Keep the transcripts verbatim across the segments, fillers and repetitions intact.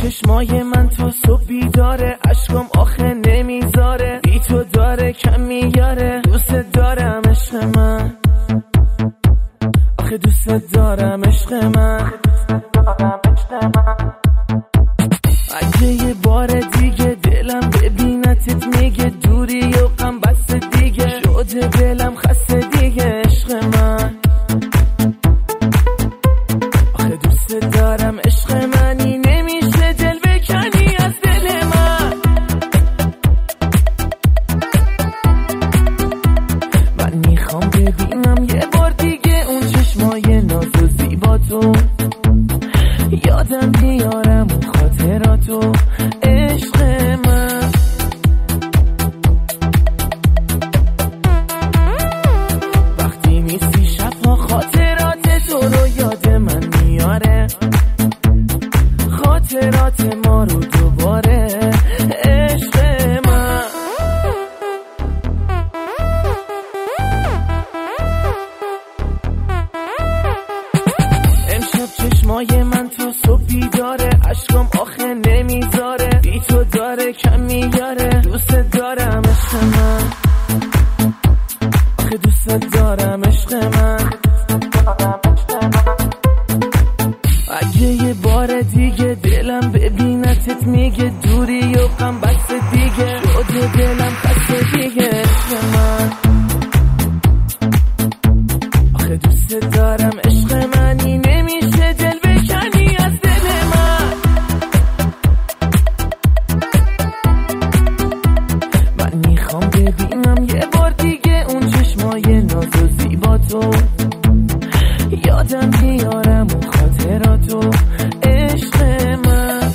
چشمای من تو صبح بیداره، عشقم آخه نمیذاره، بی تو داره کم میاره. دوست دارم عشق من، آخه دوست دارم عشق من. اگه یه بار دیگه دلم ببینتت میگه دوری و غم بس دیگه، شده دلم خسته دیگه عشق من. آخه دوست دارم عشق منی، نمیشه دل بکنی از دل من. من میخوام ببینم یه بار دیگه اون چشمای ناز و زیبا تو، یادم بیارم اون خاطراتو عشق من. وقتی نیستی شبها خاطرات تو رو یاد من میاره، خاطرات ما رو دوباره عشق من. امشب چشمای من تو صبح بیداره، عشقم آخه نمیذاره، بی تو داره کم میاره. دوست دارم عشق من، آخه دوست دارم عشق من. اگه یه بار دیگه دلم ببینتت میگه دوری و غم بس دیگه، شده دلم خسته دیگه عشق من. آخه دوست دارم عشق منی، نمیشه دل بکنی از دل من. من میخوام ببینم یه بار دیگه اون چشمای ناز و زیبا تو، یادم بیارم اون خاطراتو عشق من.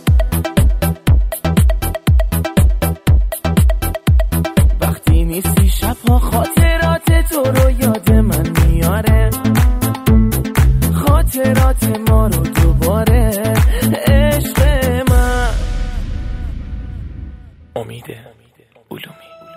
وقتی نیستی شبها خاطرات تو رو یاد من میاره، خاطرات ما رو دوباره عشق من. امید علومی.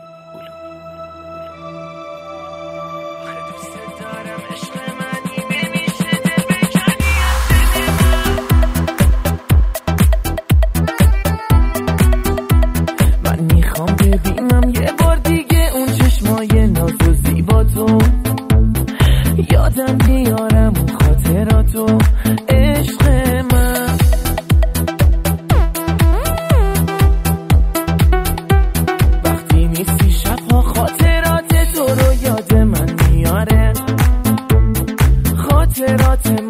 میخوام ببینم یه بار دیگه اون چشمای ناز و زیبا تو، یادم بیارم اون خاطراتو عشق من. وقتی نیستی شبها خاطرات تو رو یاد من میاره، خاطرات